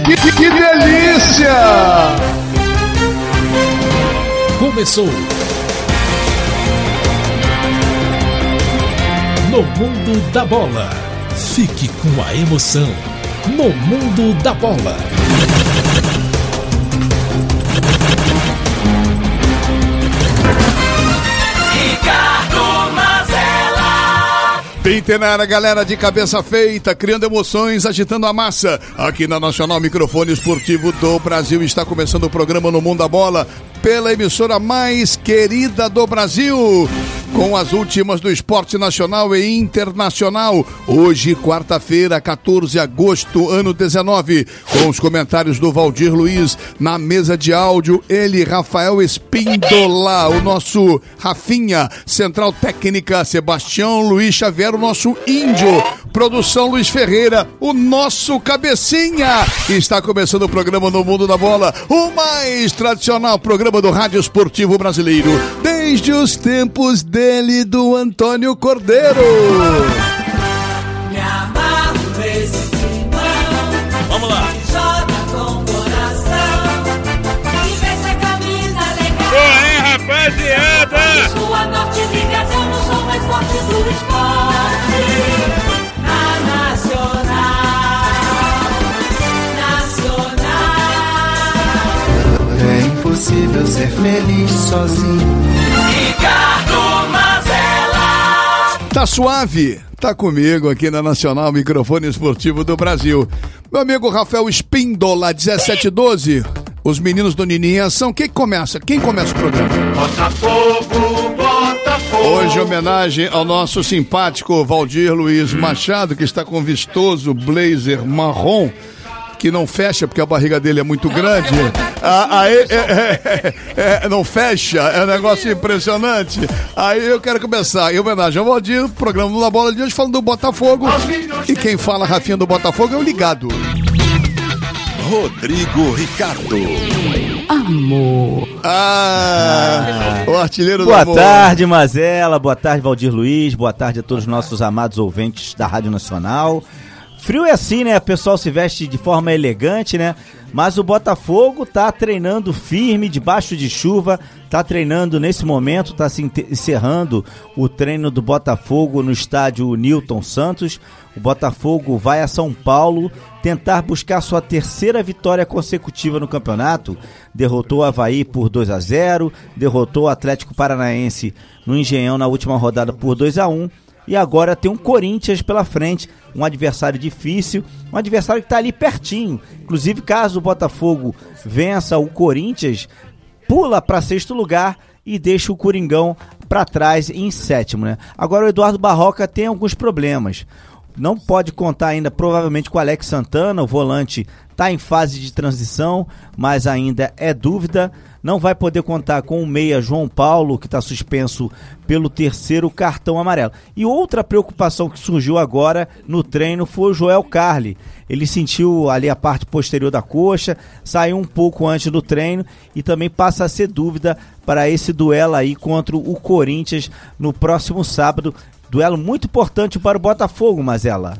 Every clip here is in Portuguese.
Que delícia! Começou No Mundo da Bola. Fique com a emoção No Mundo da Bola. Pintenar, galera de cabeça feita, criando emoções, agitando a massa. Aqui na Nacional Microfone Esportivo do Brasil está começando o programa No Mundo da Bola, pela emissora mais querida do Brasil, com as últimas do esporte nacional e internacional. Hoje, quarta-feira, 14 de agosto, ano 19, com os comentários do Valdir Luiz na mesa de áudio, ele, Rafael Espíndola, o nosso Rafinha, central técnica, Sebastião Luiz Xavier, o nosso índio, produção Luiz Ferreira, o nosso cabecinha. Está começando o programa No Mundo da Bola, o mais tradicional programa do rádio esportivo brasileiro, desde os tempos dele, do Antônio Cordeiro. Me amarro nesse timão. Vamos lá. Joga com coração e veste a camisa legal. Boa, hein, rapaziada? Sua norte liga, eu sou mais forte do esporte. Na Nacional. É impossível ser feliz sozinho. Ricardo Mazella. Tá suave? Tá comigo aqui na Nacional Microfone Esportivo do Brasil. Meu amigo Rafael Espíndola, 1712. Os meninos do Nininha são quem começa o programa? Botafogo, Botafogo. Hoje, homenagem ao nosso simpático Valdir Luiz Machado, que está com vistoso blazer marrom, que não fecha porque a barriga dele é muito grande. Não fecha, é um negócio impressionante. Aí eu quero começar, em homenagem ao Valdir, o programa da Bola de hoje falando do Botafogo. E quem fala, Rafinha, do Botafogo é o Ligado. Rodrigo Ricardo. Amor. O artilheiro do Boa amor. tarde, Mazella. Boa tarde, Valdir Luiz. Boa tarde a todos os nossos amados ouvintes da Rádio Nacional. Frio é assim, né? O pessoal se veste de forma elegante, né? Mas o Botafogo tá treinando firme, debaixo de chuva, tá treinando nesse momento, tá se encerrando o treino do Botafogo no estádio Newton Santos. O Botafogo vai a São Paulo tentar buscar sua terceira vitória consecutiva no campeonato. Derrotou o Avaí por 2-0, derrotou o Atlético Paranaense no Engenhão na última rodada por 2-1. E agora tem um Corinthians pela frente, um adversário difícil, um adversário que está ali pertinho. Inclusive, caso o Botafogo vença o Corinthians, pula para sexto lugar e deixa o Coringão para trás em sétimo, né? Agora o Eduardo Barroca tem alguns problemas. Não pode contar ainda, provavelmente, com o Alex Santana, o volante está em fase de transição, mas ainda é dúvida. Não vai poder contar com o meia João Paulo, que está suspenso pelo terceiro cartão amarelo. E outra preocupação que surgiu agora no treino foi o Joel Carli. Ele sentiu ali a parte posterior da coxa, saiu um pouco antes do treino e também passa a ser dúvida para esse duelo aí contra o Corinthians no próximo sábado. Duelo muito importante para o Botafogo, Mazella.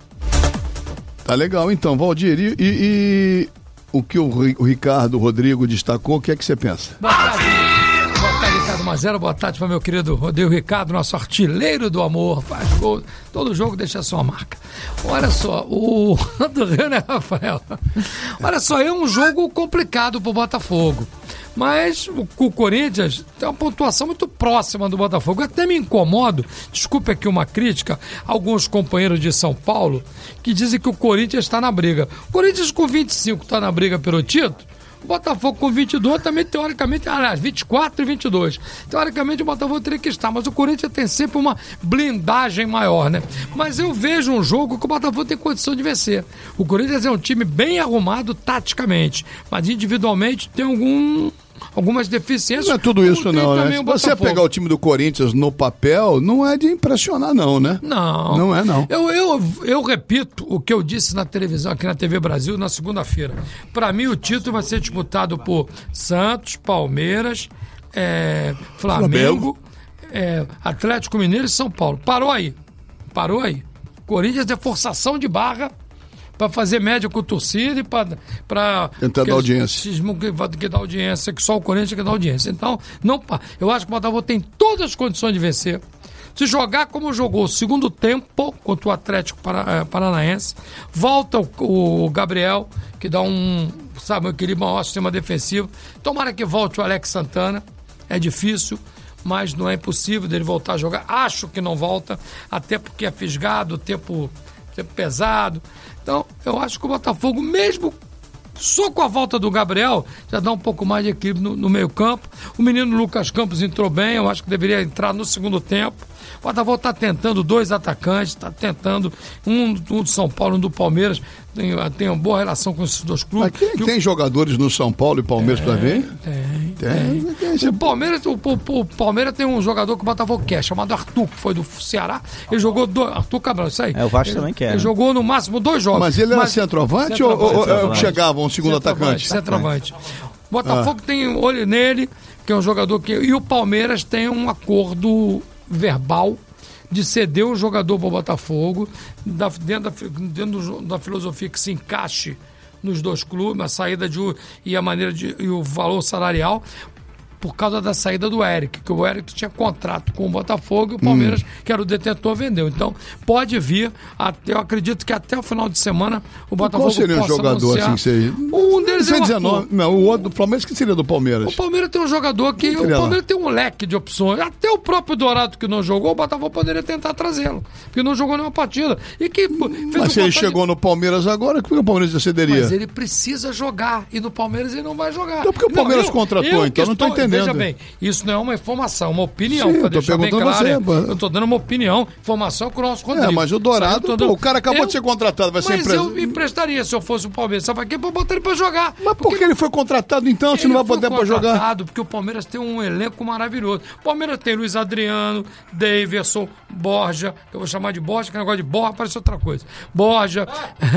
Tá legal, então, Valdir. E o que o Ricardo Rodrigo destacou, o que é que você pensa? Boa tarde, Ricardo Mazella. Boa tarde para meu querido Rodrigo Ricardo, nosso artilheiro do amor. Faz gol, todo jogo deixa a sua marca. Olha só, o do Rio, né, Rafael? Olha só, é um jogo complicado pro Botafogo. Mas o Corinthians tem uma pontuação muito próxima do Botafogo. Eu até me incomodo, desculpe aqui uma crítica, alguns companheiros de São Paulo que dizem que o Corinthians está na briga. O Corinthians com 25 está na briga pelo título, o Botafogo com 22 também, teoricamente, aliás, 24 e 22. Teoricamente o Botafogo teria que estar, mas o Corinthians tem sempre uma blindagem maior, né? Mas eu vejo um jogo que o Botafogo tem condição de vencer. O Corinthians é um time bem arrumado taticamente, mas individualmente tem algumas deficiências. Não é tudo isso não, né? Se você pegar o time do Corinthians no papel, não é de impressionar não, né? Não. Não é não. Eu repito o que eu disse na televisão, aqui na TV Brasil, na segunda-feira. Para mim o título vai ser disputado por Santos, Palmeiras, Flamengo, Atlético Mineiro e São Paulo. Parou aí. Corinthians é forçação de barra para fazer média com a torcida e para tentar dar audiência. Que dá audiência, que só o Corinthians que dá audiência. Então, eu acho que o Botafogo tem todas as condições de vencer. Se jogar como jogou o segundo tempo contra o Atlético Paranaense, volta o Gabriel, que dá um equilíbrio maior sistema defensivo. Tomara que volte o Alex Santana. É difícil, mas não é impossível dele voltar a jogar. Acho que não volta, até porque é fisgado, tempo pesado. Então, eu acho que o Botafogo, mesmo só com a volta do Gabriel, já dá um pouco mais de equilíbrio no meio campo. O menino Lucas Campos entrou bem, eu acho que deveria entrar no segundo tempo. O Botafogo está tentando 2 atacantes, está tentando um do São Paulo e um do Palmeiras. Tem uma boa relação com esses 2 clubes. Aqui tem jogadores no São Paulo e Palmeiras para ver? Tem. O Palmeiras tem um jogador que o Botafogo quer, chamado Arthur, que foi do Ceará. Ele jogou Arthur Cabral, isso aí. O Vasco também quer. Ele jogou no máximo 2 jogos. Mas ele era centroavante ou chegava um segundo atacante? Centroavante. O Botafogo tem olho nele, que é um jogador que... E o Palmeiras tem um acordo verbal de ceder o jogador para o Botafogo dentro da filosofia que se encaixe nos 2 clubes, a saída e o valor salarial, por causa da saída do Eric, que o Eric tinha contrato com o Botafogo e o Palmeiras, que era o detentor, vendeu. Então, pode vir, eu acredito que até o final de semana o Botafogo possa anunciar. Qual seria um jogador assim? Seria... Um deles é o Arthur. Não, o outro do Palmeiras, que seria do Palmeiras? O Palmeiras tem um jogador que... O Palmeiras tem um leque de opções. Até o próprio Dourado, que não jogou, o Botafogo poderia tentar trazê-lo, porque não jogou nenhuma partida. Mas se ele chegou no Palmeiras agora, por que o Palmeiras cederia? Mas ele precisa jogar, e no Palmeiras ele não vai jogar. Então, porque o Palmeiras contratou, então não estou entendendo. Veja bem, isso não é uma informação, é uma opinião. Sim, para deixar bem claro, eu estou dando uma opinião, informação com o nosso Rodrigo. Mas o Dourado, o cara acabou de ser contratado, vai ser empresa. Mas eu emprestaria se eu fosse o Palmeiras, sabe para quê? Para botar ele para jogar. Mas por que ele foi contratado então, se não vai poder para jogar? Porque o Palmeiras tem um elenco maravilhoso. O Palmeiras tem Luiz Adriano, Daverson, Borja, que eu vou chamar de Borja, que negócio de Borja parece outra coisa. Borja,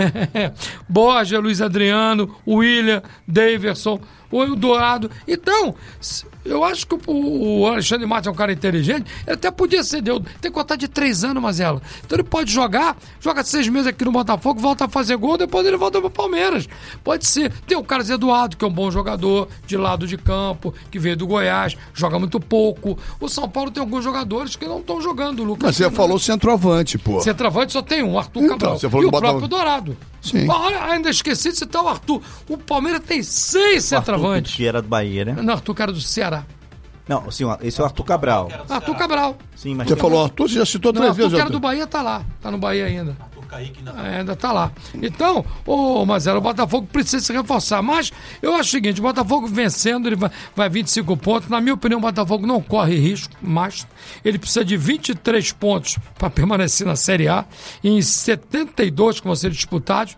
Luiz Adriano, William, Daverson, o Dourado. Então, eu acho que o Alexandre Matos é um cara inteligente. Ele até podia ceder. Tem contrato de 3 anos, Mazela. Então ele pode joga 6 meses aqui no Botafogo, volta a fazer gol, depois ele volta para o Palmeiras. Pode ser. Tem o Carlos Eduardo, que é um bom jogador, de lado de campo, que veio do Goiás, joga muito pouco. O São Paulo tem alguns jogadores que não estão jogando, Lucas. Mas você falou centroavante, pô. Centroavante só tem um, Arthur Cabral. Você falou e o próprio Dourado. Sim. Ainda esqueci de citar o Arthur. O Palmeiras tem 6 centroavantes. Que era do Bahia, né? Não, Arthur, que era do Ceará. Não, sim, esse é o Arthur Cabral. Arthur Cabral. Sim, mas você falou Arthur, você já citou 3 vezes. O cara do Bahia tá lá. Tá no Bahia ainda. Ainda tá lá. Então, Mazela, o Botafogo precisa se reforçar. Mas eu acho o seguinte, o Botafogo vencendo, ele vai 25 pontos. Na minha opinião, o Botafogo não corre risco mais. Ele precisa de 23 pontos para permanecer na Série A. Em 72 que vão ser disputados.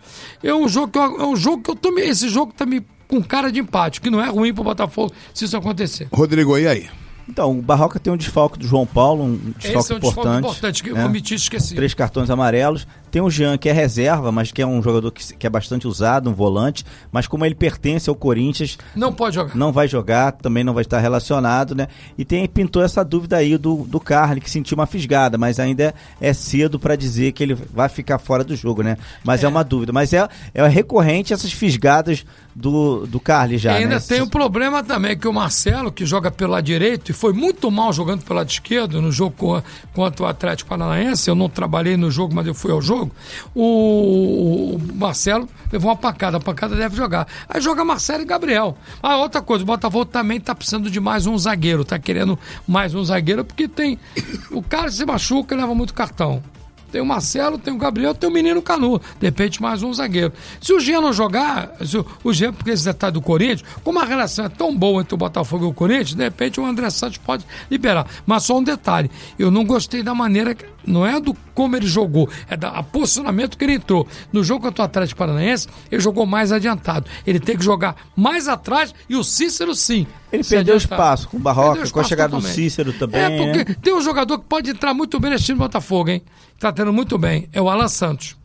Esse jogo tá me com cara de empate, que não é ruim pro Botafogo se isso acontecer. Rodrigo, e aí? Então, o Barroca tem um desfalque do João Paulo, um desfalque importante. Que eu omiti, esqueci. 3 cartões amarelos. Tem o Jean, que é reserva, mas que é um jogador que é bastante usado, um volante, mas como ele pertence ao Corinthians... Não pode jogar. Não vai jogar, também não vai estar relacionado, né? E pintou essa dúvida aí do Carly, que sentiu uma fisgada, mas ainda é cedo para dizer que ele vai ficar fora do jogo, né? Mas é uma dúvida. Mas é recorrente essas fisgadas do Carly já, ainda, né? Tem um problema também, que o Marcelo, que joga pelo lado direito, e foi muito mal jogando pelo lado esquerdo no jogo contra o Atlético Paranaense. Eu não trabalhei no jogo, mas eu fui ao jogo. O Marcelo levou uma pancada, a pancada deve jogar. Aí joga Marcelo e Gabriel. Outra coisa, o Botafogo também tá precisando de mais um zagueiro, tá querendo mais um zagueiro, porque tem o cara se machuca e leva muito cartão. Tem o Marcelo, tem o Gabriel, tem o menino Canu. De repente, mais um zagueiro. Se o Jean não jogar, o Jean, porque esse detalhe do Corinthians, como a relação é tão boa entre o Botafogo e o Corinthians, de repente o André Santos pode liberar. Mas só um detalhe, eu não gostei da maneira, não é do como ele jogou, é do posicionamento que ele entrou. No jogo contra o Atlético Paranaense, ele jogou mais adiantado. Ele tem que jogar mais atrás e o Cícero sim. Ele perdeu espaço com o Barroca, com a chegada do Cícero também. Porque né? Tem um jogador que pode entrar muito bem nesse time do Botafogo, hein? Tá tendo muito bem. É o Alan Santos.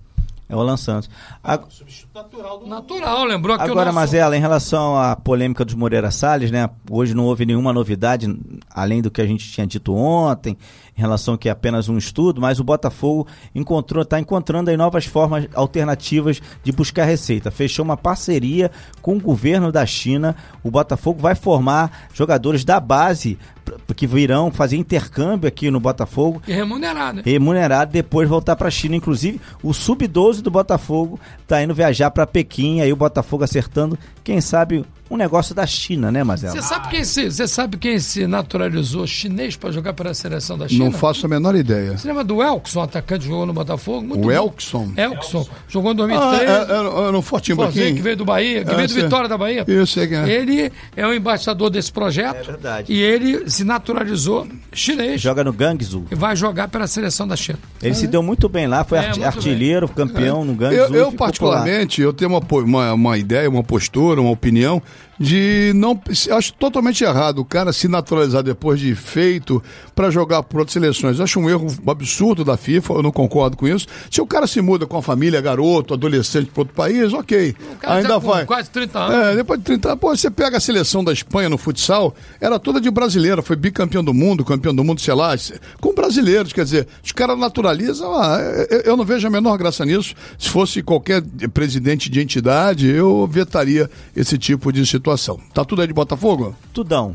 É o Alan Santos. Substituto natural do... Natural, lembrou que Agora, Mazela, em relação à polêmica dos Moreira Salles, né? Hoje não houve nenhuma novidade, além do que a gente tinha dito ontem, em relação que é apenas um estudo, mas o Botafogo está encontrando aí novas formas alternativas de buscar receita. Fechou uma parceria com o governo da China. O Botafogo vai formar jogadores da base que virão fazer intercâmbio aqui no Botafogo. E remunerado. Remunerado, depois voltar para a China. Inclusive, o Sub-12 do Botafogo está indo viajar para Pequim, aí o Botafogo acertando, quem sabe, um negócio da China, né, Mazela? Você sabe quem se naturalizou chinês para jogar para a seleção da China? Não faço a menor ideia. Você lembra do Elkson, atacante que jogou no Botafogo? Muito o bom. Elkson? Elkson. Jogou em 2003. Era um fortinho que veio do Bahia, que veio do Vitória da Bahia. Eu sei quem é. Ele é o embaixador desse projeto. É verdade. E ele se naturalizou chinês. Joga no Guangzhou. E vai jogar pela seleção da China. Ele se deu muito bem lá, foi artilheiro, campeão no Guangzhou. Eu particularmente, eu tenho uma ideia, uma postura, uma opinião de não... Acho totalmente errado o cara se naturalizar depois de feito para jogar por outras seleções. Acho um erro absurdo da FIFA, eu não concordo com isso. Se o cara se muda com a família, garoto, adolescente para outro país, ok. Ainda vai. Quase 30 anos. Depois de 30 anos. Pô, você pega a seleção da Espanha no futsal, era toda de brasileira, foi bicampeão do mundo, sei lá, com brasileiros, quer dizer, os caras naturalizam, eu não vejo a menor graça nisso. Se fosse qualquer presidente de entidade, eu vetaria esse tipo de situação. Tá tudo aí de Botafogo? Tudão.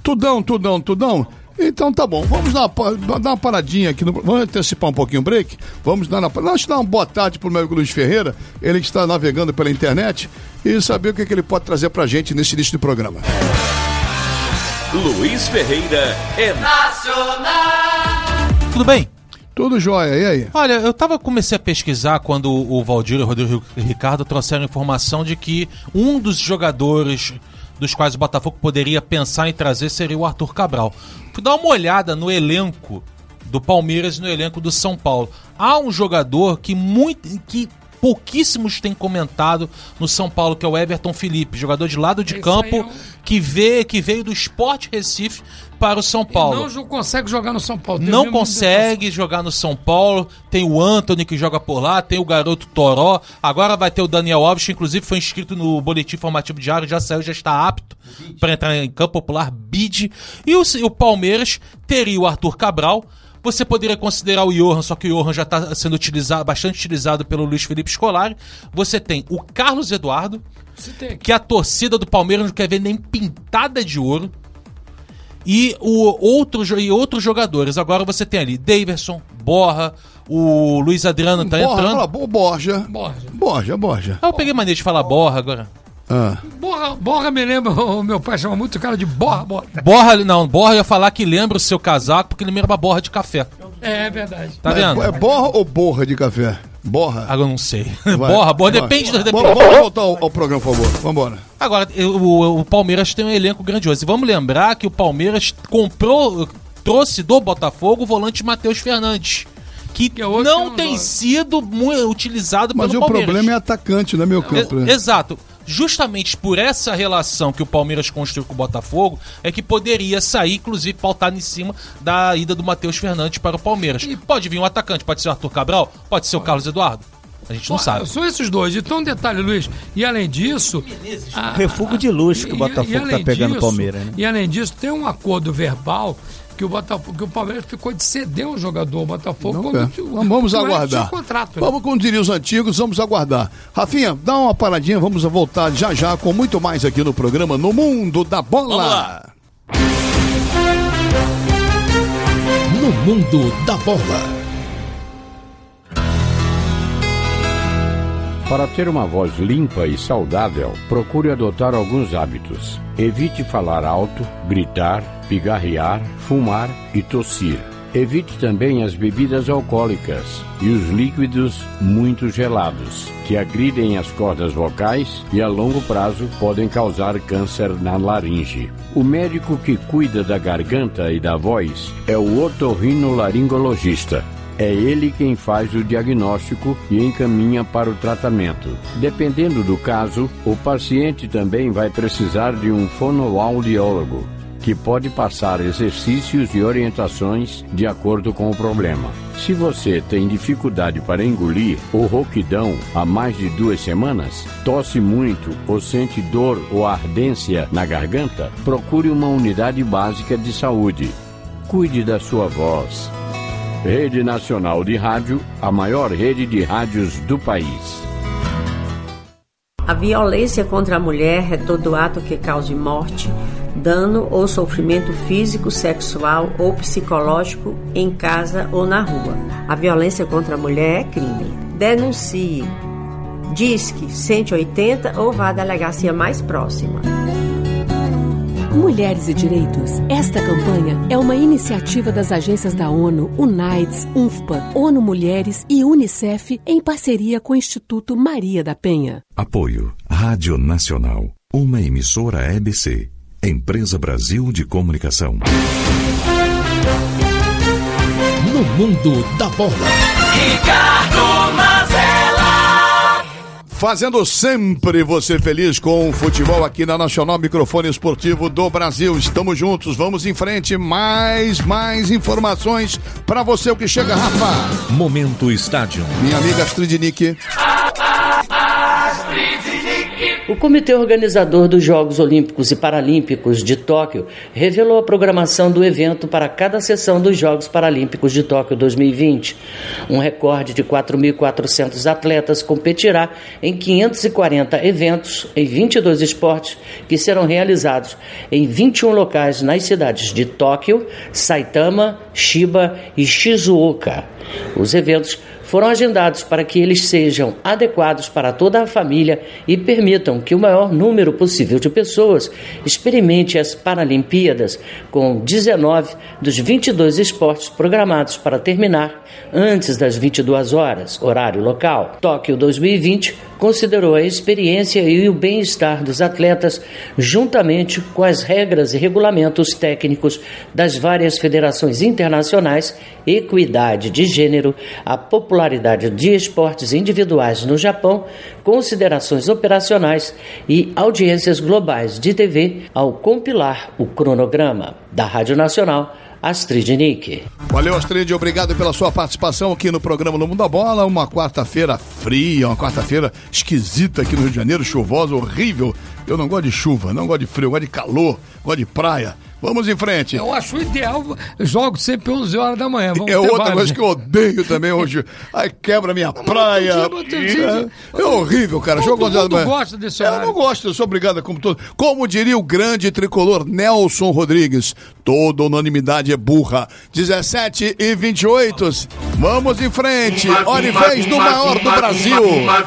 Então tá bom, vamos dar uma paradinha aqui, vamos antecipar um pouquinho o break, vamos dar uma boa tarde pro meu amigo Luiz Ferreira, ele que está navegando pela internet, e saber o que ele pode trazer pra gente nesse início do programa. Luiz Ferreira é Nacional. Tudo bem? Tudo jóia, e aí? Olha, comecei a pesquisar quando o Valdir e o Rodrigo Ricardo trouxeram informação de que um dos jogadores dos quais o Botafogo poderia pensar em trazer seria o Arthur Cabral. Fui dar uma olhada no elenco do Palmeiras e no elenco do São Paulo. Há um jogador que pouquíssimos têm comentado no São Paulo, que é o Everton Felipe, jogador de lado de campo, que veio do Sport Recife para o São Paulo. Não consegue jogar no São Paulo. Não consegue jogar no São Paulo. Tem o Antony que joga por lá, tem o garoto Toró. Agora vai ter o Daniel Alves, que inclusive foi inscrito no Boletim Informativo Diário, já saiu, já está apto para entrar em campo popular, BID. E o Palmeiras teria o Arthur Cabral. Você poderia considerar o Johan, só que o Johan já está sendo bastante utilizado pelo Luiz Felipe Scolari. Você tem o Carlos Eduardo, que a torcida do Palmeiras não quer ver nem pintada de ouro. E outros jogadores. Agora você tem ali Daverson, Borja, o Luiz Adriano tá entrando. Borja. Eu peguei mania de falar Borja agora. Borja me lembra, o meu pai chama muito o cara de Borja. Borja ia falar que lembra o seu casaco porque ele lembra borra de café. É verdade. Tá vendo? É borra ou borra de café? Borra? Agora eu não sei. Borra, depende. Vamos voltar ao programa, por favor. Vamos embora. Agora, o Palmeiras tem um elenco grandioso. E vamos lembrar que o Palmeiras trouxe do Botafogo o volante Matheus Fernandes, que não tem sido utilizado pelo Palmeiras. Mas o problema é atacante, né, meu campo? Exato. Justamente por essa relação que o Palmeiras construiu com o Botafogo, é que poderia sair, inclusive, pautado em cima da ida do Matheus Fernandes para o Palmeiras. Pode vir um atacante, pode ser o Arthur Cabral, pode ser o Carlos Eduardo. A gente não sabe. São esses dois. Então, um detalhe, Luiz, e além disso... refúgio de luxo que o Botafogo está pegando o Palmeiras, né? E além disso, tem um acordo verbal que o Palmeiras ficou de ceder um jogador. O Botafogo... Vamos aguardar. Contrato, né? Vamos, como diriam os antigos, vamos aguardar. Rafinha, dá uma paradinha, vamos voltar já com muito mais aqui no programa No Mundo da Bola. Vamos lá. No Mundo da Bola. Para ter uma voz limpa e saudável, procure adotar alguns hábitos. Evite falar alto, gritar, pigarrear, fumar e tossir. Evite também as bebidas alcoólicas e os líquidos muito gelados, que agridem as cordas vocais e a longo prazo podem causar câncer na laringe. O médico que cuida da garganta e da voz é o otorrinolaringologista. É ele quem faz o diagnóstico e encaminha para o tratamento. Dependendo do caso, o paciente também vai precisar de um fonoaudiólogo, que pode passar exercícios e orientações de acordo com o problema. Se você tem dificuldade para engolir ou rouquidão há mais de 2 semanas, tosse muito ou sente dor ou ardência na garganta, procure uma unidade básica de saúde. Cuide da sua voz. Rede Nacional de Rádio, a maior rede de rádios do país. A violência contra a mulher é todo ato que cause morte, dano ou sofrimento físico, sexual ou psicológico em casa ou na rua. A violência contra a mulher é crime. Denuncie. Disque 180 ou vá à delegacia mais próxima. Mulheres e Direitos. Esta campanha é uma iniciativa das agências da ONU, UNAIDS, UNFPA, ONU Mulheres e UNICEF em parceria com o Instituto Maria da Penha. Apoio Rádio Nacional, uma emissora EBC, Empresa Brasil de Comunicação. No mundo da bola, Ricardo Mazella. Fazendo sempre você feliz com o futebol aqui na Nacional Microfone Esportivo do Brasil. Estamos juntos, vamos em frente. Mais informações para você, o que chega, Rafa. Momento Estádio. Minha amiga Astrid Nick. O comitê organizador dos Jogos Olímpicos e Paralímpicos de Tóquio revelou a programação do evento para cada sessão dos Jogos Paralímpicos de Tóquio 2020. Um recorde de 4.400 atletas competirá em 540 eventos em 22 esportes que serão realizados em 21 locais nas cidades de Tóquio, Saitama, Chiba e Shizuoka. Os eventos foram agendados para que eles sejam adequados para toda a família e permitam que o maior número possível de pessoas experimente as Paralimpíadas, com 19 dos 22 esportes programados para terminar antes das 22 horas, horário local. Tóquio 2020 considerou a experiência e o bem-estar dos atletas, juntamente com as regras e regulamentos técnicos das várias federações internacionais, equidade de gênero, a popularidade de esportes individuais no Japão, considerações operacionais e audiências globais de TV ao compilar o cronograma. Da Rádio Nacional, Astrid Nick. Valeu, Astrid, obrigado pela sua participação aqui no programa No Mundo da Bola. Uma quarta-feira fria, uma quarta-feira esquisita aqui no Rio de Janeiro, chuvosa, horrível. Eu não gosto de chuva, não gosto de frio, gosto de calor, gosto de praia. Vamos em frente. Eu acho ideal, eu jogo sempre 11 horas da manhã. É outra coisa que eu odeio também hoje. Aí quebra minha praia. É horrível, cara. Jogo 11 horas da manhã. Gosta desse horário. Eu não gosto, eu sou obrigado como todo. Como diria o grande tricolor Nelson Rodrigues, toda unanimidade é burra. 17h28. Vamos em frente. Hora e vez do maior do Brasil.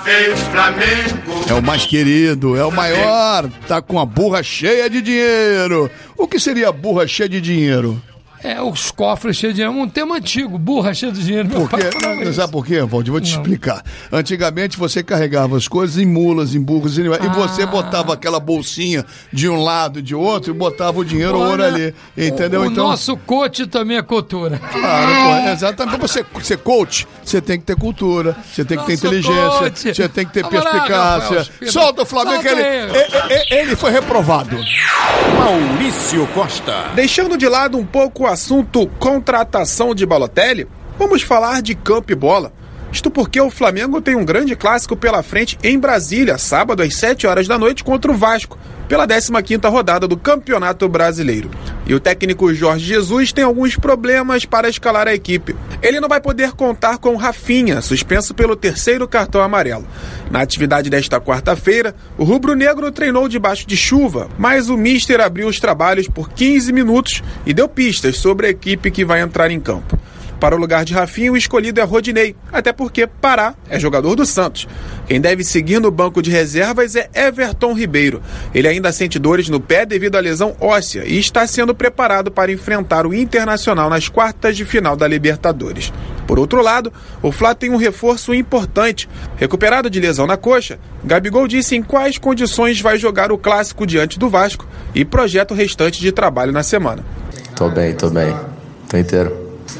É o mais querido, é o maior. Tá com a burra cheia de dinheiro. O que seria a burra cheia de dinheiro? É, os cofres cheios de dinheiro. Um tema antigo, burra cheia de dinheiro. Por quê? Sabe por quê, Valdir? Vou te explicar. Antigamente você carregava as coisas em mulas, em burros, e você botava aquela bolsinha de um lado e de outro e botava o dinheiro, o ouro ali. Entendeu? O então, nosso coach também é cultura. Claro, pô, exatamente. Pra você ser coach, você tem que ter cultura, você tem que ter inteligência, você tem que ter perspicácia. Solta o Flamengo, que ele foi reprovado. Maurício Costa. Deixando de lado um pouco o assunto contratação de Balotelli, vamos falar de campo e bola. Isto porque o Flamengo tem um grande clássico pela frente em Brasília, sábado às 7 horas da noite contra o Vasco, pela 15ª rodada do Campeonato Brasileiro. E o técnico Jorge Jesus tem alguns problemas para escalar a equipe. Ele não vai poder contar com Rafinha, suspenso pelo 3º cartão amarelo. Na atividade desta quarta-feira, o rubro-negro treinou debaixo de chuva, mas o míster abriu os trabalhos por 15 minutos e deu pistas sobre a equipe que vai entrar em campo. Para o lugar de Rafinha, o escolhido é Rodinei, até porque Pará é jogador do Santos. Quem deve seguir no banco de reservas é Everton Ribeiro. Ele ainda sente dores no pé devido à lesão óssea e está sendo preparado para enfrentar o Internacional nas quartas de final da Libertadores. Por outro lado, o Fla tem um reforço importante. Recuperado de lesão na coxa, Gabigol disse em quais condições vai jogar o clássico diante do Vasco e projeta o restante de trabalho na semana. Tô bem. Tô inteiro.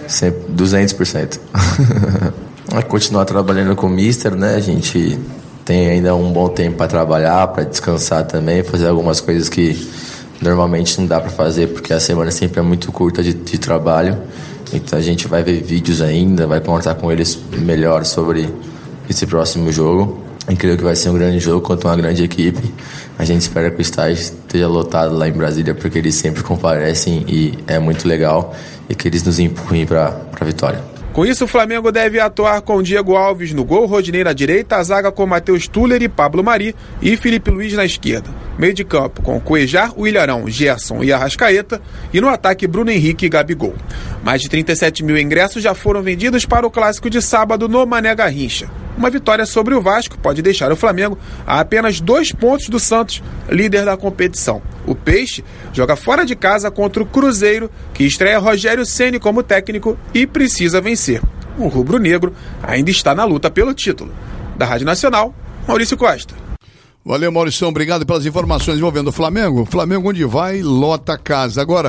200%. Continuar trabalhando com o Mister, né? A gente tem ainda um bom tempo para trabalhar, para descansar também, fazer algumas coisas que normalmente não dá para fazer, porque a semana sempre é muito curta de trabalho. Então a gente vai ver vídeos ainda, vai conversar com eles melhor sobre esse próximo jogo. E creio que vai ser um grande jogo contra uma grande equipe. A gente espera que o estádio esteja lotado lá em Brasília, porque eles sempre comparecem e é muito legal, e que eles nos empurrem para a vitória. Com isso, o Flamengo deve atuar com Diego Alves no gol, Rodinei na direita, a zaga com Matheus Tuller e Pablo Mari e Felipe Luiz na esquerda. Meio de campo com Cuejar, Willian, Gerson e Arrascaeta, e no ataque Bruno Henrique e Gabigol. Mais de 37 mil ingressos já foram vendidos para o clássico de sábado no Mané Garrincha. Uma vitória sobre o Vasco pode deixar o Flamengo a apenas 2 pontos do Santos, líder da competição. O Peixe joga fora de casa contra o Cruzeiro, que estreia Rogério Ceni como técnico e precisa vencer. O rubro-negro ainda está na luta pelo título. Da Rádio Nacional, Maurício Costa. Valeu, Maurição, obrigado pelas informações envolvendo o Flamengo. O Flamengo, onde vai, lota a casa. Agora,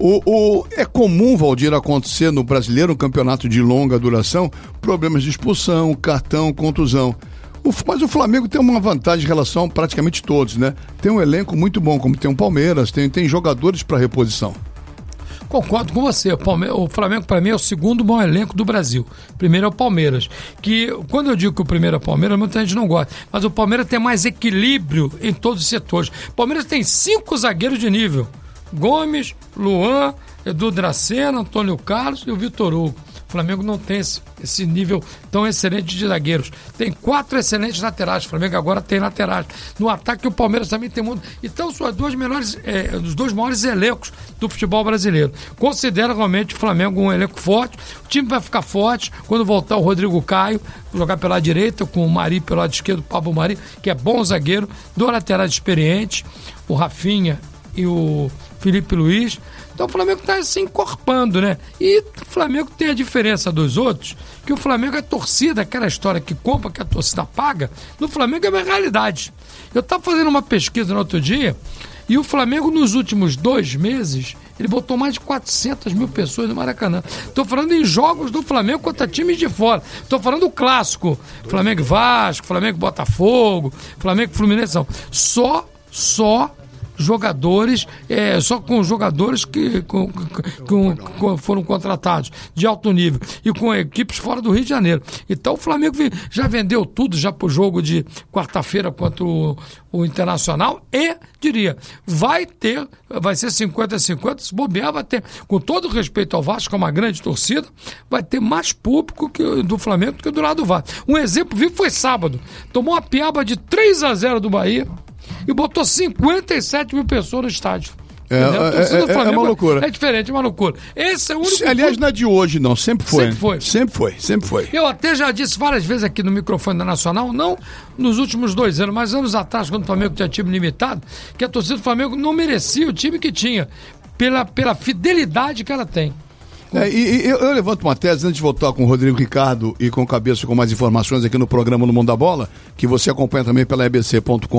é comum, Valdir, acontecer no brasileiro, um campeonato de longa duração, problemas de expulsão, cartão, contusão. Mas o Flamengo tem uma vantagem em relação a praticamente todos, né? Tem um elenco muito bom, como tem o Palmeiras, tem jogadores para reposição. Concordo com você. O Flamengo, para mim, é o segundo bom elenco do Brasil. Primeiro é o Palmeiras. Que, quando eu digo que o primeiro é o Palmeiras, muita gente não gosta. Mas o Palmeiras tem mais equilíbrio em todos os setores. O Palmeiras tem 5 zagueiros de nível. Gomes, Luan, Edu Dracena, Antônio Carlos e o Vitor Hugo. O Flamengo não tem esse nível tão excelente de zagueiros. Tem 4 excelentes laterais. O Flamengo agora tem laterais. No ataque, o Palmeiras também tem muito. Então, são os 2 maiores elencos do futebol brasileiro. Considero realmente o Flamengo um elenco forte. O time vai ficar forte quando voltar o Rodrigo Caio, jogar pela direita, com o Mari pelo lado esquerdo, o Pablo Mari, que é bom zagueiro, 2 laterais experientes, o Rafinha e o Felipe Luiz. Então o Flamengo está se encorpando, né? E o Flamengo tem a diferença dos outros, que o Flamengo é torcida, aquela história que compra, que a torcida paga. No Flamengo é uma realidade. Eu estava fazendo uma pesquisa no outro dia, e o Flamengo nos últimos 2 meses, ele botou mais de 400 mil pessoas no Maracanã. Estou falando em jogos do Flamengo contra times de fora. Estou falando do clássico. Flamengo e Vasco, Flamengo e Botafogo, Flamengo e Fluminense. Só jogadores, só com jogadores que foram contratados de alto nível e com equipes fora do Rio de Janeiro. Então o Flamengo já vendeu tudo já pro jogo de quarta-feira contra o Internacional e, diria, vai ser 50-50, se bobear vai ter, com todo respeito ao Vasco, que é uma grande torcida, vai ter mais público do Flamengo do que do lado do Vasco. Um exemplo vivo foi sábado, tomou uma piaba de 3-0 do Bahia e botou 57 mil pessoas no estádio. É uma loucura. É diferente, é uma loucura. Esse é o único. Aliás, não é de hoje, não. Sempre foi. Sempre foi. Eu até já disse várias vezes aqui no microfone da Nacional, não nos últimos 2 anos, mas anos atrás, quando o Flamengo tinha time limitado, que a torcida do Flamengo não merecia o time que tinha, pela fidelidade que ela tem. Eu levanto uma tese antes de voltar com o Rodrigo Ricardo e com o Cabeça com mais informações aqui no programa No Mundo da Bola, que você acompanha também pela ebc.com.br,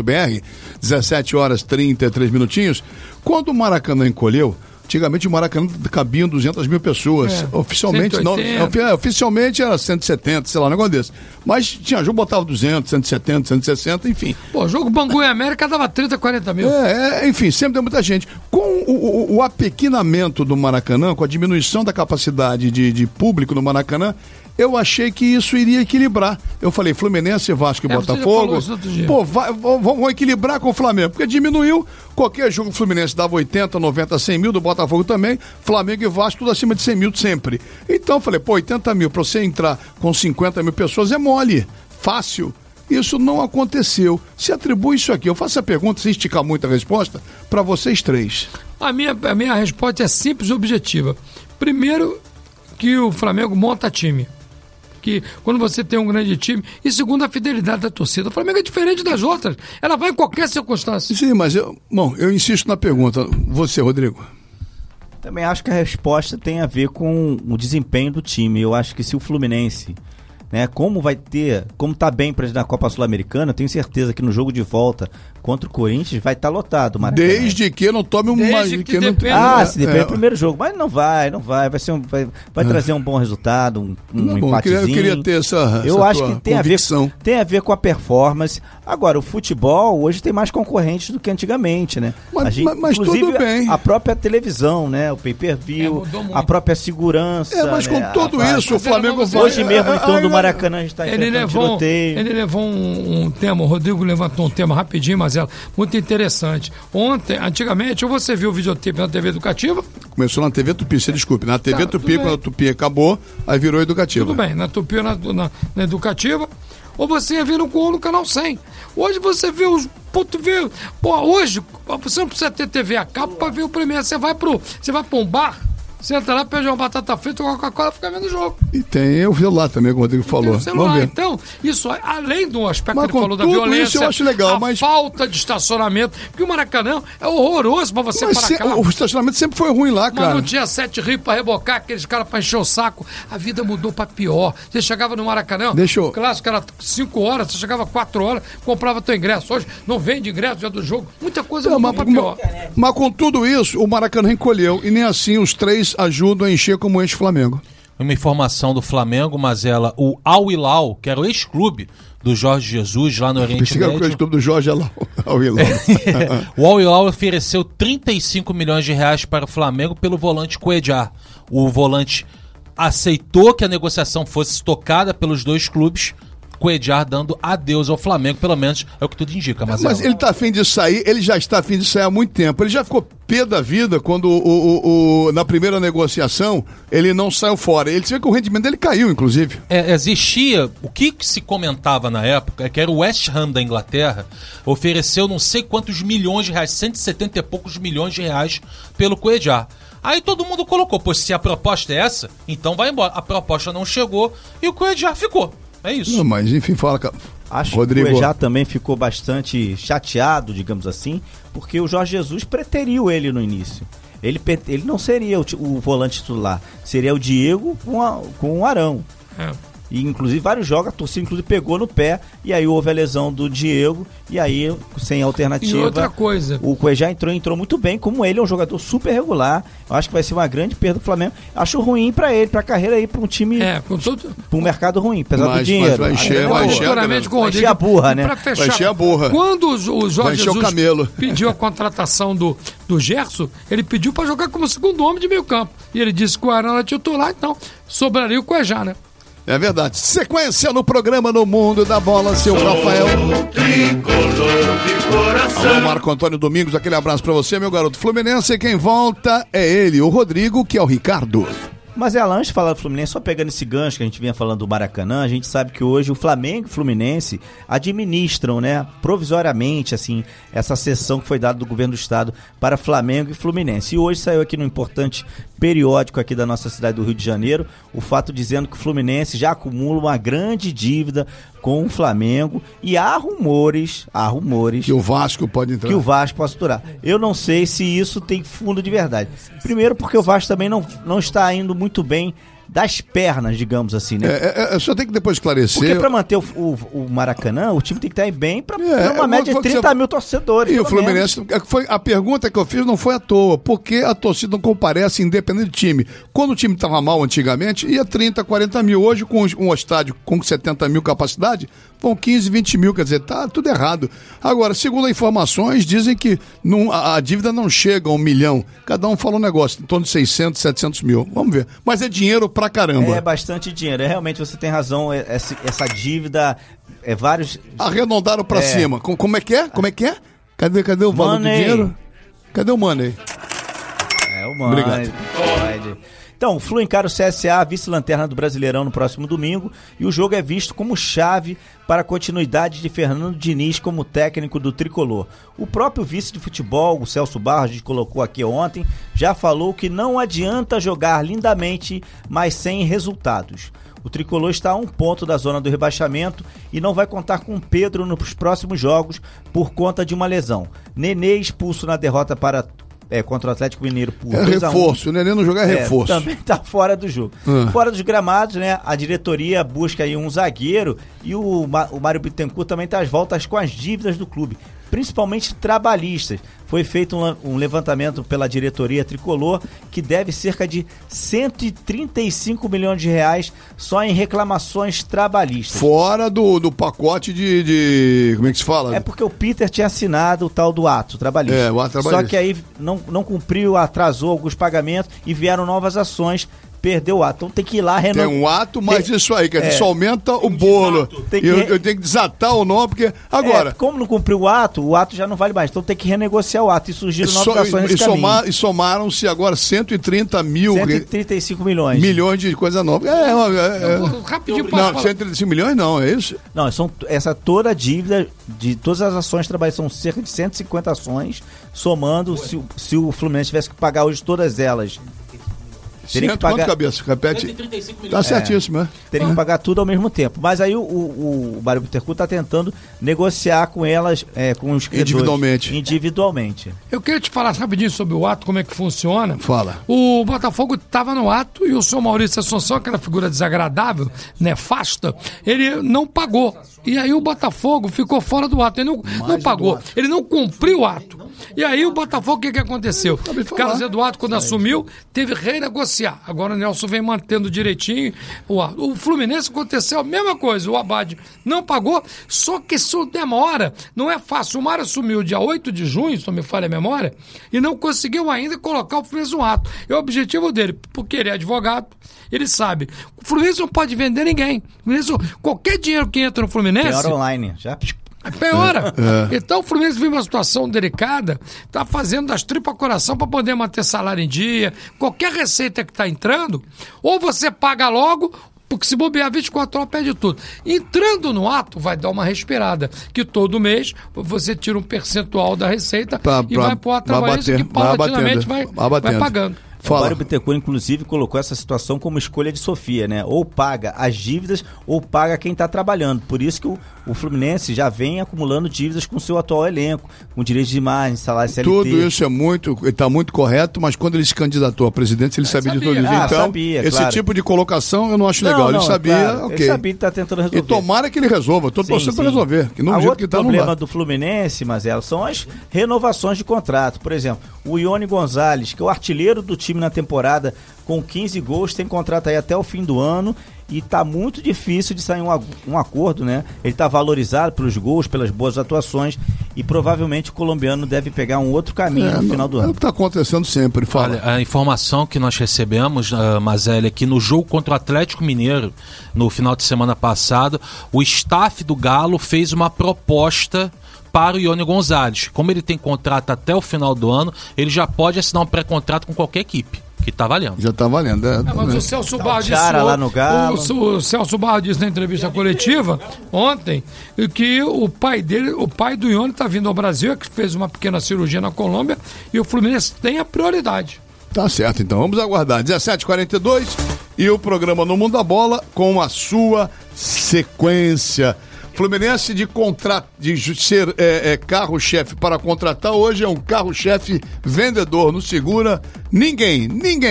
17h33. Quando o Maracanã encolheu, antigamente o Maracanã cabiam 200 mil pessoas. Oficialmente 180. Não. Oficialmente era 170, sei lá, um negócio desse. Mas tinha jogo, botava 200, 170, 160, enfim. Pô, jogo Bangu e América dava 30, 40 mil. Enfim, sempre deu muita gente. Com o apequenamento do Maracanã, com a diminuição da capacidade de público no Maracanã, eu achei que isso iria equilibrar. Eu falei, Fluminense, Vasco e Botafogo, vão equilibrar com o Flamengo, porque diminuiu. Qualquer jogo do Fluminense dava 80, 90, 100 mil, do Botafogo também, Flamengo e Vasco tudo acima de 100 mil sempre. Então eu falei, 80 mil, para você entrar com 50 mil pessoas é mole, fácil. Isso não aconteceu. Se atribui isso aqui. Eu faço a pergunta, sem esticar muito a resposta, para vocês 3. A minha resposta é simples e objetiva. Primeiro, que o Flamengo monta time. Que quando você tem um grande time, e segundo, a fidelidade da torcida. O Flamengo é diferente das outras, ela vai em qualquer circunstância. Sim, mas eu insisto na pergunta. Você, Rodrigo? Também acho que a resposta tem a ver com o desempenho do time. Eu acho que se o Fluminense, né, como tá bem na Copa Sul-Americana, eu tenho certeza que no jogo de volta contra o Corinthians vai estar lotado. Maracanã. Desde que não tome se depende do primeiro jogo, mas não vai vai trazer um bom resultado, um empatezinho. Eu queria ter essa eu acho que tem a ver com a performance. Agora, o futebol hoje tem mais concorrentes do que antigamente, né? Mas tudo bem. A própria televisão, né? O pay-per-view, a própria segurança. Mas com né? tudo isso, o Flamengo vai... Hoje mesmo, então, do Maracanã, a gente está enfrentando tiroteio. Ele levou um tema, o Rodrigo levantou um tema rapidinho, Marcelo, muito interessante. Antigamente, ou você viu o videotape na TV Educativa? Começou na TV Tupi, desculpe. Na TV Tupi, quando a Tupi acabou, aí virou Educativa. Tudo bem, na Tupi ou na Educativa. Ou você ia ver no Gol no Canal 100. Hoje você vê os... hoje você não precisa ter TV a cabo pra ver o Premier. Você vai pra um bar, você entra lá, pede uma batata frita, uma Coca-Cola, fica vendo o jogo. E tem o celular também, como o Rodrigo falou. Vamos ver. Então, isso, além do aspecto que ele falou da violência, isso eu acho legal, falta de estacionamento, porque o Maracanã é horroroso pra você parar carro. O estacionamento sempre foi ruim lá, cara. Mas não tinha 7 rios pra rebocar, aqueles caras pra encher o saco. A vida mudou pra pior. Você chegava no Maracanã, o clássico era 5 horas, você chegava 4 horas, comprava teu ingresso. Hoje não vende ingresso dia do jogo. Muita coisa mudou pra pior. Mas com tudo isso, o Maracanã encolheu. E nem assim os 3 ajudam a encher como enche o Flamengo. Uma informação do Flamengo, Mazela, o Al Hilal, que era o ex-clube do Jorge Jesus lá no Oriente Médio. O ex-clube do Jorge Al Hilal. O Al Hilal ofereceu 35 milhões de reais para o Flamengo pelo volante Cuéllar. O volante aceitou que a negociação fosse tocada pelos 2 clubes, Cuéllar dando adeus ao Flamengo, pelo menos é o que tudo indica. Mas ele tá afim de sair, ele já está afim de sair há muito tempo. Ele já ficou pé da vida quando na primeira negociação ele não saiu fora. Ele vê que o rendimento dele caiu, inclusive. Existia, o que se comentava na época é que era o West Ham da Inglaterra, ofereceu não sei quantos milhões de reais, 170 e poucos milhões de reais pelo Cuéllar. Aí todo mundo colocou, pô, se a proposta é essa, então vai embora. A proposta não chegou e o Cuéllar ficou. É isso. Não, mas enfim, fala, Acho Rodrigo. Que o Cuéllar também ficou bastante chateado, digamos assim, porque o Jorge Jesus preteriu ele no início. Ele não seria o volante titular, seria o Diego com o Arão. E inclusive vários jogos, a torcida inclusive pegou no pé, e aí houve a lesão do Diego, e aí sem alternativa. E outra coisa, o Cuéllar entrou muito bem, como ele é um jogador super regular. Eu acho que vai ser uma grande perda do Flamengo. Acho ruim pra ele, pra carreira aí, pra um time, pra um mercado ruim, apesar do dinheiro. Vai encher a burra, né? Pra fechar, vai encher a burra. Quando o Jorge Jesus pediu a contratação do Gerson, ele pediu pra jogar como segundo homem de meio campo. E ele disse que o Arão era titular, então sobraria o Cuéllar, né? É verdade. Sequência no programa No Mundo da Bola, seu Rafael. Alô, Marco Antônio Domingos, aquele abraço pra você, meu garoto Fluminense. E quem volta é ele, o Rodrigo, que é o Ricardo. Mas antes de falar do Fluminense, só pegando esse gancho que a gente vinha falando do Maracanã, a gente sabe que hoje o Flamengo e o Fluminense administram, né, provisoriamente, assim, essa cessão que foi dada do governo do estado para Flamengo e Fluminense. E hoje saiu aqui no importante periódico aqui da nossa cidade do Rio de Janeiro, o fato dizendo que o Fluminense já acumula uma grande dívida com o Flamengo e há rumores que o Vasco pode entrar. Que o Vasco possa durar. Eu não sei se isso tem fundo de verdade. Primeiro porque o Vasco também não está indo muito bem das pernas, digamos assim, né? Só tem que depois esclarecer. Porque para manter o Maracanã, o time tem que estar bem para uma média de 30 mil torcedores. E o Fluminense, a pergunta que eu fiz não foi à toa. Por que a torcida não comparece independente do time? Quando o time estava mal antigamente, ia 30, 40 mil. Hoje, com um estádio com 70 mil capacidade, vão 15, 20 mil. Quer dizer, tá tudo errado. Agora, segundo as informações, dizem que a dívida não chega a 1 milhão. Cada um fala um negócio, em torno de 600, 700 mil. Vamos ver. Mas é dinheiro pra caramba. É bastante dinheiro. Realmente você tem razão. Essa dívida, vários... Arredondaram pra cima. Como é que é? Cadê o valor do dinheiro? Cadê o money? O money. Obrigado. Então, o Flu encara o CSA, vice-lanterna do Brasileirão, no próximo domingo, e o jogo é visto como chave para a continuidade de Fernando Diniz como técnico do Tricolor. O próprio vice de futebol, o Celso Barros, a gente colocou aqui ontem, já falou que não adianta jogar lindamente, mas sem resultados. O Tricolor está a 1 ponto da zona do rebaixamento e não vai contar com Pedro nos próximos jogos por conta de uma lesão. Nenê expulso na derrota contra o Atlético Mineiro por 2-1. Reforço, o Nenê não jogar reforço. Também está fora do jogo. Fora dos gramados, né? A diretoria busca aí um zagueiro e o Mário Bittencourt também está às voltas com as dívidas do clube. principalmente trabalhistas. Foi feito um levantamento pela diretoria tricolor que deve cerca de 135 milhões de reais só em reclamações trabalhistas. Fora do pacote de como é que se fala? É porque o Peter tinha assinado o tal do ato trabalhista. O ato trabalhista. Só que aí não cumpriu, atrasou alguns pagamentos e vieram novas ações. Perdeu o ato, então tem que ir lá renovar. Tem um ato, mas isso aí, quer dizer, só aumenta o bolo. Eu tenho que desatar o nó, porque agora... como não cumpriu o ato já não vale mais, então tem que renegociar o ato e surgiram novas ações nesse caminho. E somaram-se agora 130 mil... 135 milhões. Milhões de coisa nova. Rapidinho, não, 135 milhões não, é isso? Não, essa toda a dívida de todas as ações trabalhistas, são cerca de 150 ações, somando, se o Fluminense tivesse que pagar hoje todas elas... Teria que pagar... cabeça? Repete. 135 milhões. Tá certíssimo, né? Teria que pagar tudo ao mesmo tempo. Mas aí o Mário Bittencourt está tentando negociar com elas, com os credores. Individualmente. Eu queria te falar rapidinho sobre o ato, como é que funciona. Fala. O Botafogo estava no ato e o senhor Maurício Assunção, aquela figura desagradável, nefasta, ele não pagou. E aí o Botafogo ficou fora do ato. Ele não pagou. Ele não cumpriu o ato. E aí o Botafogo, o que aconteceu? Carlos Eduardo, quando assumiu, teve que renegociar. Agora o Nelson vem mantendo direitinho o ato. O Fluminense aconteceu a mesma coisa. O Abad não pagou, só que isso demora. Não é fácil. O Mário assumiu dia 8 de junho, se não me falha a memória, e não conseguiu ainda colocar o Fluminense no ato. É o objetivo dele, porque ele é advogado, ele sabe. O Fluminense não pode vender ninguém. Qualquer dinheiro que entra no Fluminense... Piora online, já... Piora. Então o Fluminense vive uma situação delicada, está fazendo das tripas coração para poder manter salário em dia. Qualquer receita que está entrando, ou você paga logo, porque se bobear 24 horas perde tudo. Entrando no ato, vai dar uma respirada, que todo mês você tira um percentual da receita e vai pôr a trabalhista que paulatinamente vai pagando. O Mário Bittencourt, inclusive, colocou essa situação como escolha de Sofia, né? Ou paga as dívidas ou paga quem está trabalhando. Por isso que o Fluminense já vem acumulando dívidas com o seu atual elenco, com direitos de imagem, salário CLT. Tudo isso está muito correto, mas quando ele se candidatou a presidente, ele sabia de tudo isso. Então, esse tipo de colocação eu não acho legal. Ele sabia, claro, ok. Ele sabia que está tentando resolver. E tomara que ele resolva. Estou torcendo para resolver. Que não outro problema do Fluminense, Mazela, são as renovações de contrato. Por exemplo, o Ione Gonzalez, que é o artilheiro do time na temporada, com 15 gols, tem contrato aí até o fim do ano e tá muito difícil de sair um acordo, né? Ele tá valorizado pelos gols, pelas boas atuações e provavelmente o colombiano deve pegar um outro caminho no final do ano. É o que tá acontecendo sempre, fala. Olha, a informação que nós recebemos, Mazeli, é que no jogo contra o Atlético Mineiro, no final de semana passado, o staff do Galo fez uma proposta para o Ione Gonzalez. Como ele tem contrato até o final do ano, ele já pode assinar um pré-contrato com qualquer equipe, que tá valendo. Já tá valendo, mas o Celso Barro disse lá no Galo. O Celso Barro disse na entrevista coletiva ontem que o pai do Ione tá vindo ao Brasil, que fez uma pequena cirurgia na Colômbia, e o Fluminense tem a prioridade. Tá certo, então vamos aguardar. 17h42 e o programa No Mundo da Bola com a sua sequência. Fluminense de ser carro-chefe para contratar, hoje é um carro-chefe vendedor, não segura ninguém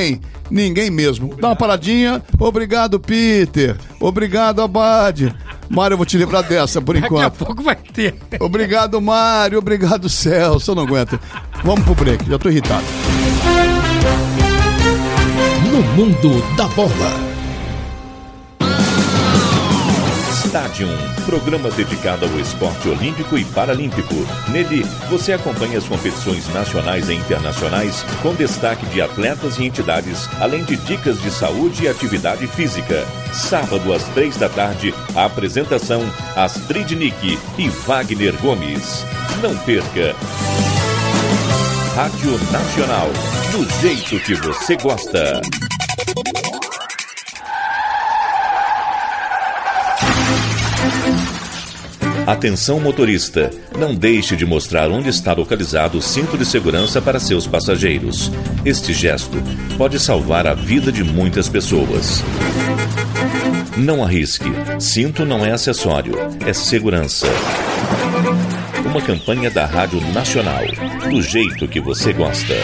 mesmo. Dá uma paradinha, obrigado Peter, obrigado Abad. Mário, eu vou te livrar dessa por enquanto. Daqui a pouco vai ter. Obrigado Mário, obrigado Celso, eu não aguento. Vamos pro break, já tô irritado. No Mundo da Bola. Estádio, programa dedicado ao esporte olímpico e paralímpico. Nele, você acompanha as competições nacionais e internacionais, com destaque de atletas e entidades, além de dicas de saúde e atividade física. Sábado, às 15h, a apresentação Astrid Nick e Wagner Gomes. Não perca! Rádio Nacional, do jeito que você gosta. Atenção motorista, não deixe de mostrar onde está localizado o cinto de segurança para seus passageiros. Este gesto pode salvar a vida de muitas pessoas. Não arrisque, cinto não é acessório, é segurança. Uma campanha da Rádio Nacional, do jeito que você gosta.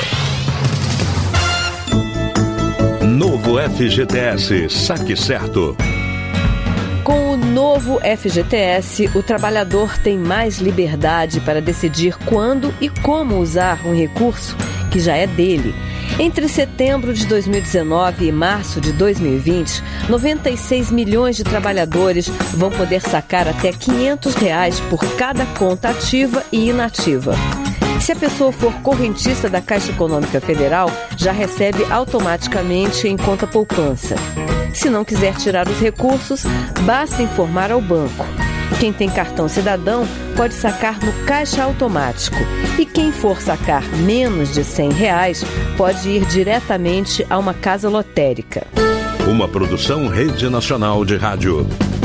Novo FGTS Saque Certo. Com o novo FGTS, o trabalhador tem mais liberdade para decidir quando e como usar um recurso que já é dele. Entre setembro de 2019 e março de 2020, 96 milhões de trabalhadores vão poder sacar até R$ 500 por cada conta ativa e inativa. Se a pessoa for correntista da Caixa Econômica Federal, já recebe automaticamente em conta poupança. Se não quiser tirar os recursos, basta informar ao banco. Quem tem cartão cidadão pode sacar no caixa automático. E quem for sacar menos de R$ 100 pode ir diretamente a uma casa lotérica. Uma produção Rede Nacional de Rádio.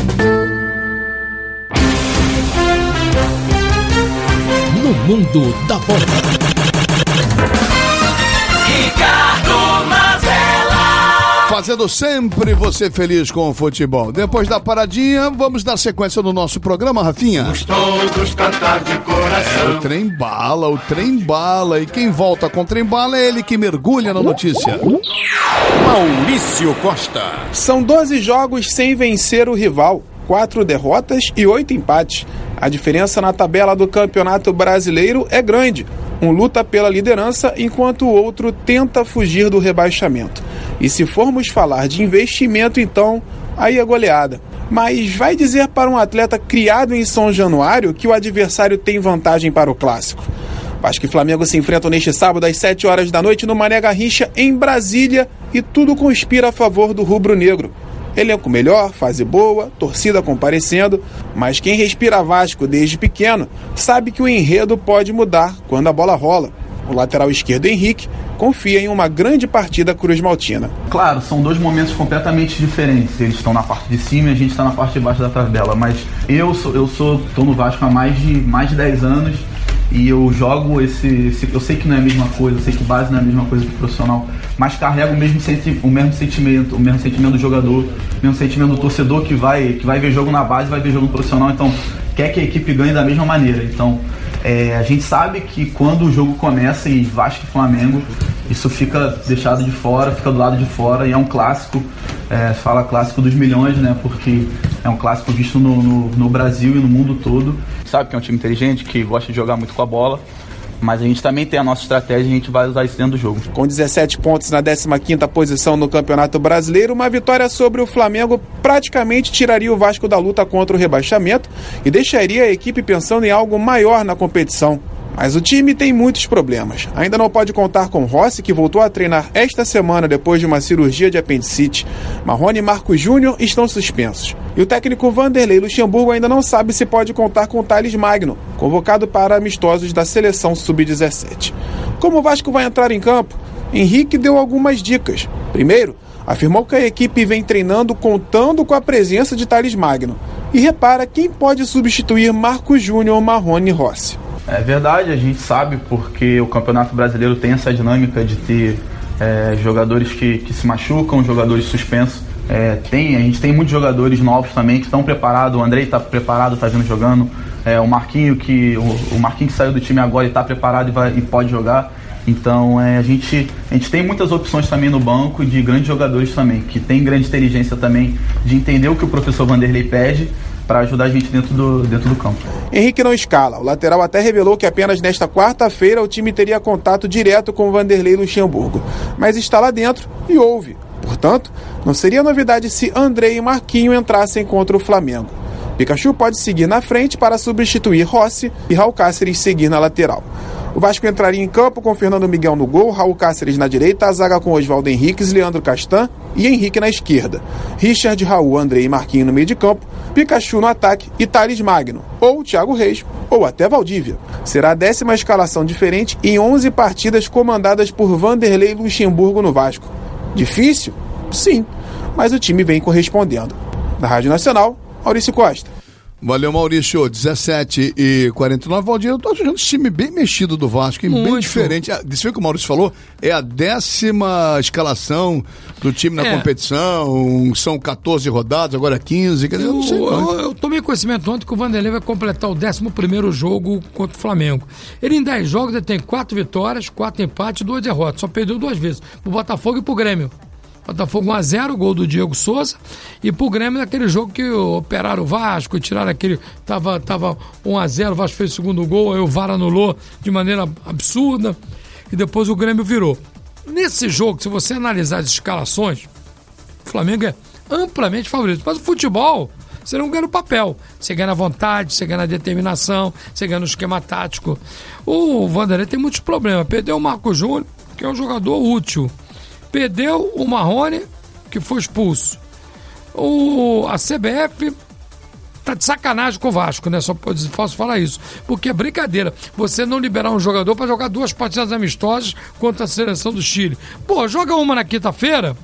No mundo da bola. Ricardo Mazella. Fazendo sempre você feliz com o futebol. Depois da paradinha, vamos dar sequência no nosso programa, Rafinha. Vamos todos cantar de coração. O trem bala, o trem bala. E quem volta com o trem bala é ele que mergulha na notícia. Maurício Costa. São 12 jogos sem vencer o rival, 4 derrotas e 8 empates. A diferença na tabela do Campeonato Brasileiro é grande. Um luta pela liderança, enquanto o outro tenta fugir do rebaixamento. E se formos falar de investimento, então, aí é goleada. Mas vai dizer para um atleta criado em São Januário que o adversário tem vantagem para o clássico. Vasco e Flamengo se enfrentam neste sábado às 7 horas da noite no Mané Garrincha, em Brasília, e tudo conspira a favor do rubro-negro. Elenco melhor, fase boa, torcida comparecendo, mas quem respira Vasco desde pequeno sabe que o enredo pode mudar quando a bola rola. O lateral esquerdo Henrique confia em uma grande partida cruzmaltina. Claro, são dois momentos completamente diferentes. Eles estão na parte de cima e a gente está na parte de baixo da tabela, mas eu estou no Vasco há mais de 10 anos. E eu jogo eu sei que não é a mesma coisa, eu sei que base não é a mesma coisa que profissional, mas carrego o mesmo sentimento do jogador, o mesmo sentimento do torcedor que vai ver jogo na base, vai ver jogo no profissional, então quer que a equipe ganhe da mesma maneira. Então a gente sabe que quando o jogo começa e Vasco e Flamengo, isso fica deixado de fora, fica do lado de fora, e é um clássico, se fala clássico dos milhões, né? Porque é um clássico visto no Brasil e no mundo todo. Sabe que é um time inteligente, que gosta de jogar muito com a bola, mas a gente também tem a nossa estratégia e a gente vai usar isso dentro do jogo. Com 17 pontos na 15ª posição no Campeonato Brasileiro, uma vitória sobre o Flamengo praticamente tiraria o Vasco da luta contra o rebaixamento e deixaria a equipe pensando em algo maior na competição. Mas o time tem muitos problemas. Ainda não pode contar com Rossi, que voltou a treinar esta semana depois de uma cirurgia de apendicite. Marrone e Marcos Júnior estão suspensos. E o técnico Vanderlei Luxemburgo ainda não sabe se pode contar com Thales Magno, convocado para amistosos da seleção sub-17. Como o Vasco vai entrar em campo? Henrique deu algumas dicas. Primeiro, afirmou que a equipe vem treinando contando com a presença de Thales Magno. E repara quem pode substituir Marcos Júnior, Marrone e Rossi. É verdade, a gente sabe, porque o Campeonato Brasileiro tem essa dinâmica de ter jogadores que se machucam, jogadores suspensos. A gente tem muitos jogadores novos também que estão preparados. O Andrei está preparado, está vindo jogando. O Marquinho que saiu do time agora e está preparado e pode jogar. Então a gente tem muitas opções também no banco de grandes jogadores também, que tem grande inteligência também de entender o que o professor Vanderlei pede para ajudar a gente dentro do campo. Henrique não escala. O lateral até revelou que apenas nesta quarta-feira o time teria contato direto com o Vanderlei Luxemburgo. Mas está lá dentro e ouve. Portanto, não seria novidade se Andrei e Marquinho entrassem contra o Flamengo. Pikachu pode seguir na frente para substituir Rossi e Raul Cáceres seguir na lateral. O Vasco entraria em campo com Fernando Miguel no gol, Raul Cáceres na direita, a zaga com Oswaldo Henriques, Leandro Castan e Henrique na esquerda. Richard, Raul, Andrei e Marquinho no meio de campo, Pikachu no ataque e Thales Magno, ou Thiago Reis, ou até Valdívia. Será a 10ª escalação diferente em 11 partidas comandadas por Vanderlei Luxemburgo no Vasco. Difícil? Sim, mas o time vem correspondendo. Na Rádio Nacional, Maurício Costa. Valeu, Maurício. 17h49. Valdir, eu tô achando esse time bem mexido do Vasco, bem diferente. Isso que o Maurício falou, é a 10ª escalação do time na competição. São 14 rodadas, agora 15. Quer dizer, eu não sei. Eu tomei conhecimento ontem que o Vanderlei vai completar o 11º jogo contra o Flamengo. Ele em 10 jogos ele tem 4 vitórias, 4 empates e 2 derrotas. Só perdeu 2 vezes, pro Botafogo e pro Grêmio. Botafogo 1x0, gol do Diego Souza. E pro Grêmio naquele jogo que operaram o Vasco, tiraram aquele... Tava 1x0, o Vasco fez o segundo gol, aí o VAR anulou de maneira absurda. E depois o Grêmio virou. Nesse jogo, se você analisar as escalações, o Flamengo é amplamente favorito. Mas o futebol, você não ganha no papel. Você ganha na vontade, você ganha na determinação, você ganha no esquema tático. O Vanderlei tem muitos problemas. Perdeu o Marco Júnior, que é um jogador útil. Perdeu o Marrone, que foi expulso. A CBF tá de sacanagem com o Vasco, né? Só posso falar isso. Porque é brincadeira. Você não liberar um jogador para jogar 2 partidas amistosas contra a seleção do Chile. Pô, joga uma na quinta-feira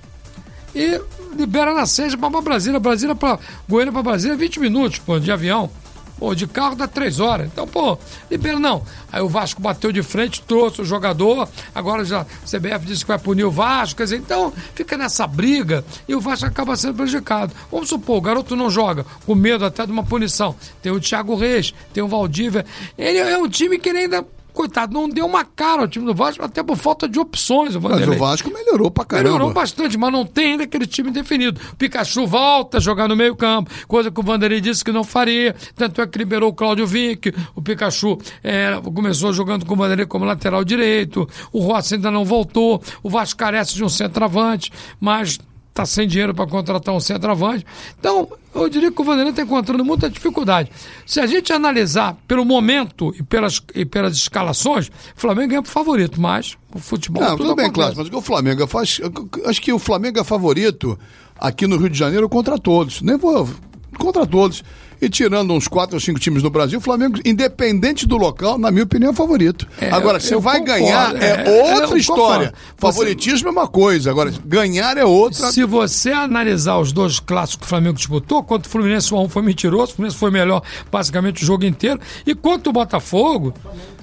e libera na sexta para Brasília. Goiânia para Brasília, 20 minutos, pô, de avião. Pô, de carro dá 3 horas. Então, pô, libera não. Aí o Vasco bateu de frente, trouxe o jogador. Agora já o CBF disse que vai punir o Vasco. Quer dizer, então fica nessa briga e o Vasco acaba sendo prejudicado. Vamos supor, o garoto não joga, com medo até de uma punição. Tem o Thiago Reis, tem o Valdívia. Ele é um time que ele ainda... Coitado, não deu uma cara ao time do Vasco, até por falta de opções. Mas o Vasco melhorou pra caramba. Melhorou bastante, mas não tem ainda aquele time definido. O Pikachu volta a jogar no meio campo, coisa que o Vanderlei disse que não faria. Tanto é que liberou o Cláudio Vinck. O Pikachu começou jogando com o Vanderlei como lateral direito. O Rossi ainda não voltou. O Vasco carece de um centroavante, mas... está sem dinheiro para contratar um centroavante. Então, eu diria que o Vanderlei está encontrando muita dificuldade. Se a gente analisar pelo momento e pelas escalações, o Flamengo é favorito, mas o futebol... Não, tudo bem, claro, mas o que o Flamengo faz... Acho que o Flamengo é favorito aqui no Rio de Janeiro contra todos. Nem vou... Contra todos. E tirando uns 4 ou 5 times no Brasil, o Flamengo, independente do local, na minha opinião, é favorito. Agora, se vai ganhar, é outra história. Favoritismo é uma coisa, agora, ganhar é outra. Se você analisar os 2 clássicos que o Flamengo disputou, quanto o Fluminense 1 foi mentiroso, o Fluminense foi melhor basicamente o jogo inteiro, e quanto o Botafogo...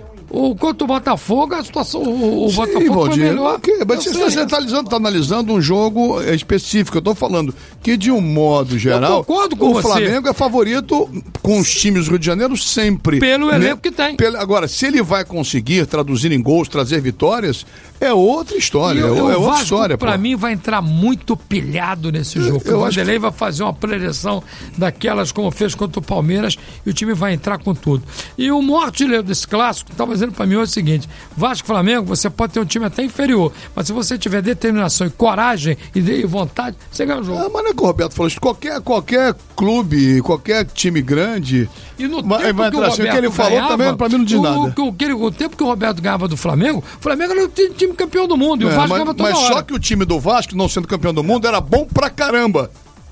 Quanto o Botafogo, a situação. O Sim, Botafogo Valdir, foi melhor. Okay, mas você está analisando um jogo específico. Eu estou falando que, de um modo geral, o Flamengo é favorito com os times do Rio de Janeiro sempre. Pelo elenco que tem. Agora, se ele vai conseguir traduzir em gols, trazer vitórias, é outra história. É outra história. Para mim, vai entrar muito pilhado nesse jogo. O Vanderlei vai fazer uma preleção daquelas como fez contra o Palmeiras e o time vai entrar com tudo. E o maior artilheiro desse clássico estava dizendo para mim hoje o seguinte: Vasco e Flamengo, você pode ter um time até inferior, mas se você tiver determinação e coragem e vontade, você ganha o jogo. Mas não é que o Roberto falou isso. Qualquer clube, qualquer time grande e no vai entrar assim. O que ele falou também para mim não diz nada. O tempo que o Roberto ganhava do Flamengo, o Flamengo era o time campeão do mundo e o Vasco ganhava toda hora. Mas só que o time do Vasco, não sendo campeão do mundo, era bom pra caramba.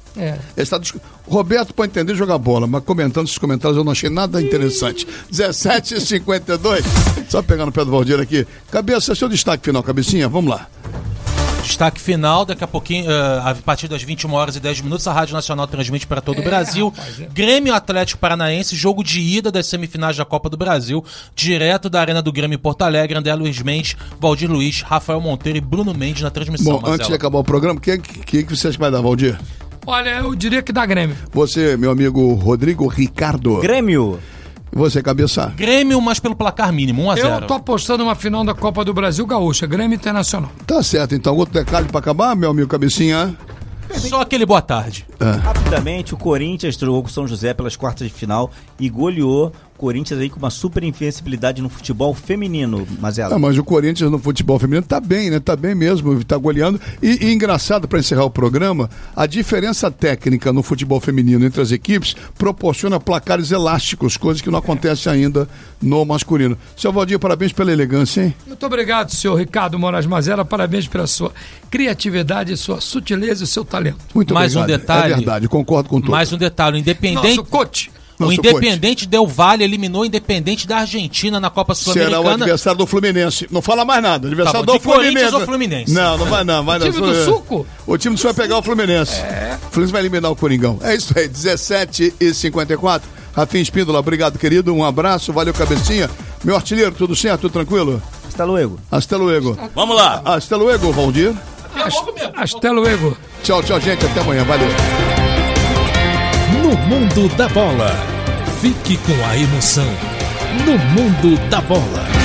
O Roberto pode entender jogar bola, mas comentando esses comentários eu não achei nada interessante. 17h52, só pegar no pé do Valdir aqui. Cabeça, seu destaque final, cabecinha, vamos lá. Destaque final, daqui a pouquinho, a partir das 21h10, a Rádio Nacional transmite para todo o Brasil. Grêmio Atlético Paranaense, jogo de ida das semifinais da Copa do Brasil, direto da Arena do Grêmio em Porto Alegre. André Luiz Mendes, Valdir Luiz, Rafael Monteiro e Bruno Mendes na transmissão. Bom, antes de acabar o programa, o que você acha que vai dar, Valdir? Olha, eu diria que dá Grêmio. Você, meu amigo Rodrigo Ricardo. Grêmio. Você, cabeça? Grêmio, mas pelo placar mínimo, 1-0. Eu tô apostando uma final da Copa do Brasil Gaúcha, Grêmio Internacional. Tá certo, então. Outro detalhe pra acabar, meu amigo cabecinha? Só aquele boa tarde. Rapidamente, o Corinthians jogou com o São José pelas quartas de final e goleou o Corinthians aí com uma super invencibilidade no futebol feminino, Mazela. Mas o Corinthians no futebol feminino tá bem, né? Tá bem mesmo, tá goleando. E engraçado, para encerrar o programa, a diferença técnica no futebol feminino entre as equipes proporciona placares elásticos, coisas que não acontecem ainda no masculino. Seu Valdir, parabéns pela elegância, hein? Muito obrigado, senhor Ricardo Moraes Mazela, parabéns pela sua criatividade, sua sutileza e seu talento. Muito mais obrigado. Um detalhe. É verdade, concordo com tudo. Mais um detalhe, o Independente... Nosso coach. O Independente Del Valle eliminou o Independente da Argentina na Copa Sul-Americana. Será o adversário do Fluminense. Não fala mais nada. Adversário do Fluminense. Ou Fluminense. Não vai não. O time do Suco? O time do Suco vai pegar o Fluminense. O Fluminense vai eliminar o Coringão. É isso aí, 17h54. Rafinha Espíndola, obrigado, querido. Um abraço, valeu, cabecinha. Meu artilheiro, tudo certo? Tudo tranquilo? Hasta luego. Hasta luego. Vamos lá. Hasta luego, Valdir. Hasta luego. Tchau, gente. Até amanhã. Valeu. No mundo da bola. Fique com a emoção. No mundo da bola.